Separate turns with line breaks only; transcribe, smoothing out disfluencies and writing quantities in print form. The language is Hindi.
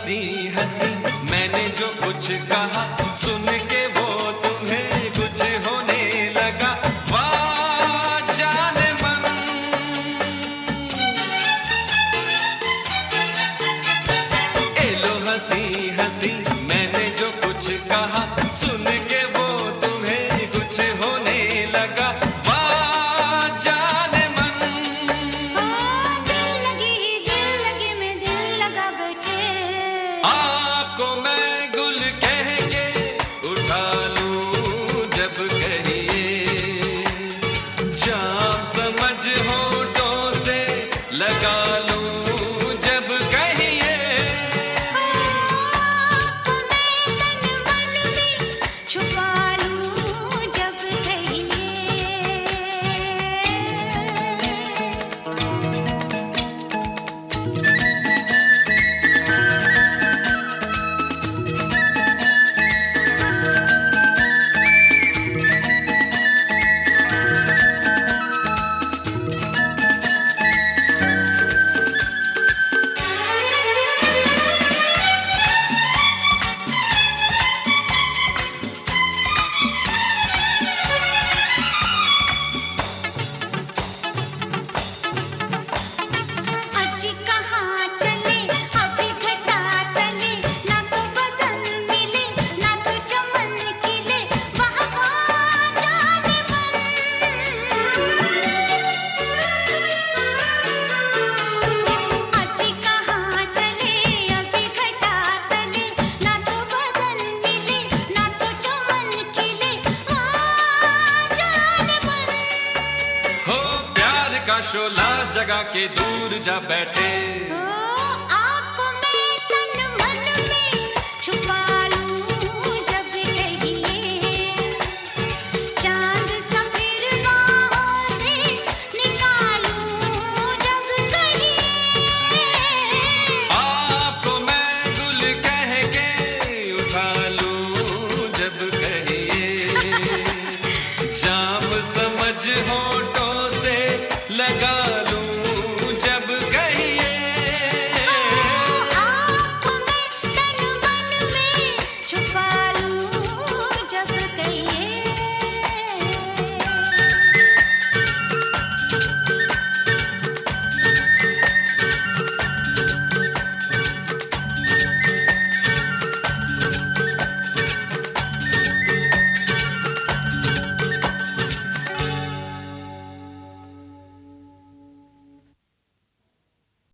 हंसी हंसी मैंने जो कुछ कहा, सुन के वो तुम्हें कुछ होने लगा। वाह जाने मन, ए लो हंसी हंसी मैंने जो कुछ कहा, सुन के वो तुम्हें कुछ होने लगा। वाह जाने मन,
दिल लगी में दिल लगा बैठे।
आपको मैं गुल कह के उठा लूं जब कहिए, जाम समझ होठों से लगा लूं जब कहिए।
आपको मैं तन मन में छुपा लूं जब कहिए। अजी कहाँ चले अभी घटा तले, ना तो बदन मिले ना तो चमन खिले। वाह वाह जाने मन, अजी कहाँ चले अभी घटा तले, ना तो बदन मिले ना तो चमन खिले। वाह जाने मन,
हो प्यार का शोला जगा के दूर जा बैठे।
आपको मैं तन मन में छुपा लूं जब कहिए। चांद सफेद बाहों से निकालूं जब कहिए।
आपको मैं गुल कह के उठा लूं जब कहिए, जाम समझ हो